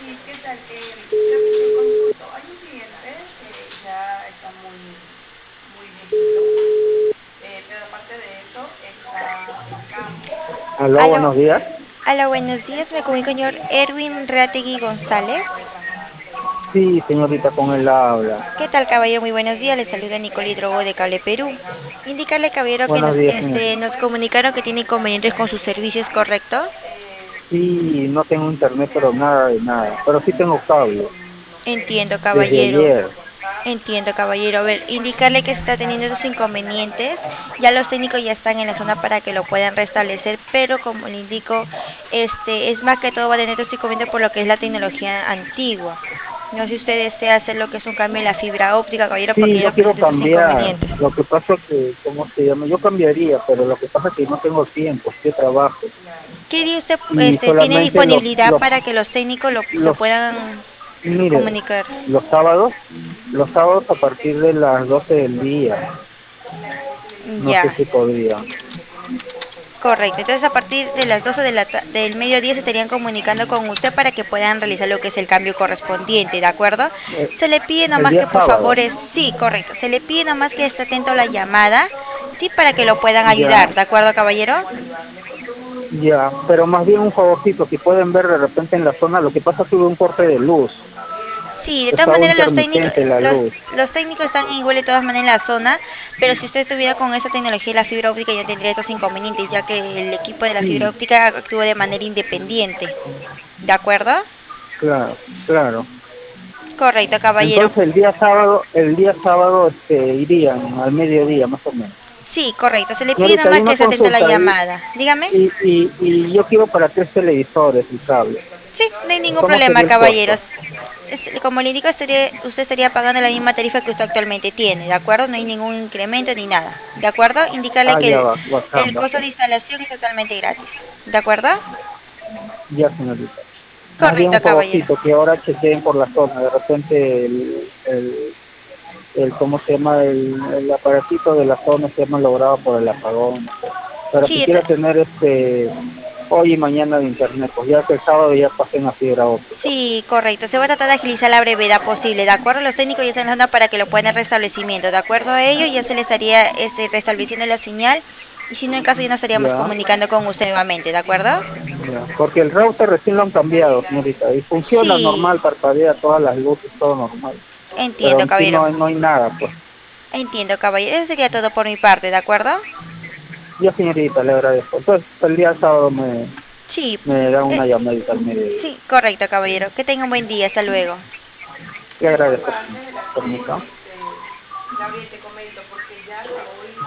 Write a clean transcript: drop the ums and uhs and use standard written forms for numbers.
¿qué tal? Creo que te consulto. Hay un cliente que ya está muy viejito, pero aparte de eso está en cama. Aló, Aló, buenos días. aló, buenos días. Me comunico con el señor Erwin Reategui González. Sí, señorita, con él habla. ¿Qué tal, caballero? Muy buenos días. Le saluda Nicole Hidrogo de Cable Perú. Indicarle, caballero, que Buenos días, señor. nos comunicaron que tiene inconvenientes con sus servicios, ¿correcto? Sí, no tengo internet, pero nada de nada. Pero sí tengo cable, Entiendo, desde caballero. ayer. Entiendo, caballero. A ver, indicarle que está teniendo esos inconvenientes. Ya los técnicos ya están en la zona para que lo puedan restablecer, pero como le indico, es más que todo va a tener estos inconvenientes por lo que es la tecnología antigua. No sé si usted desea hacer lo que es un cambio en la fibra óptica, caballero, Sí, porque ya yo lo quiero presenta esos cambiar. inconvenientes. Lo que pasa es que, ¿cómo se llama? Yo cambiaría, pero lo que pasa es que no tengo tiempo, yo trabajo. ¿Qué día usted Y tiene solamente disponibilidad para que los técnicos lo los, puedan mire, comunicar? los sábados a partir de las 12 del día. No sé Ya. si podría. Correcto, entonces a partir de las 12 del mediodía se estarían comunicando con usted para que puedan realizar lo que es el cambio correspondiente, ¿de acuerdo? Eh, Se le pide el nomás día que por sábado. favor sí, correcto, se le pide nomás que esté atento a la llamada, sí, para que lo puedan Ya. ayudar, ¿de acuerdo, caballero? Ya, pero más bien un favorcito, si pueden ver de repente en la zona, lo que pasa es que hubo un corte de luz, Sí, de todas estaba maneras los técnicos, intermitente la luz. los técnicos están igual de todas maneras en la zona, pero si usted estuviera con esa tecnología de la fibra óptica ya tendría estos inconvenientes, ya que el equipo de la fibra Sí, óptica actúa de manera independiente, ¿de acuerdo? claro, claro. Correcto, caballero. Entonces el día sábado irían al mediodía más o menos. Sí, correcto. Se le pide nada Señorita, hay más que una esté atento a la consulta llamada. Dígame. y yo quiero para 3 televisores el cable. Sí, no hay ningún ¿Cómo problema, sería el costo? caballeros. Como le indico, usted estaría pagando la misma tarifa que usted actualmente tiene, ¿de acuerdo? No hay ningún incremento ni nada, ¿de acuerdo? Indicarle Ah, que ya el, va, bacán, el costo bacán. de instalación es totalmente gratis, ¿de acuerdo? Ya, señorita. Más bien Correcto, un caballero. favorcito, que ahora chequeen por la zona, de repente ¿cómo se llama? El aparatito de la zona se llama logrado por el apagón. Pero si Sí, quiero tener hoy y mañana de internet, pues ya que el sábado ya pasé en la fibra óptica. sí, correcto. Se va a tratar de agilizar la brevedad posible, ¿de acuerdo? Los técnicos ya están en la zona para que lo puedan en restablecimiento, ¿de acuerdo a ello? Ya se le estaría restableciendo la señal y si no, en caso ya nos estaríamos Ya, comunicando con usted nuevamente, ¿de acuerdo? ya. Porque el router recién lo han cambiado, señorita, y funciona Sí, normal, parpadea todas las luces, todo normal. Pero entiendo, en sí caballero. no hay nada, pues. Entiendo, caballero. Eso sería todo por mi parte, ¿de acuerdo? Ya, señorita, le agradezco. Entonces, el día sábado Sí, me da eh, una llamadita al mediodía. sí, correcto, caballero. Que tenga un buen día. Hasta luego. Le agradezco. Antes de la Permiso. Gabriel, te comento, porque ya hasta hoy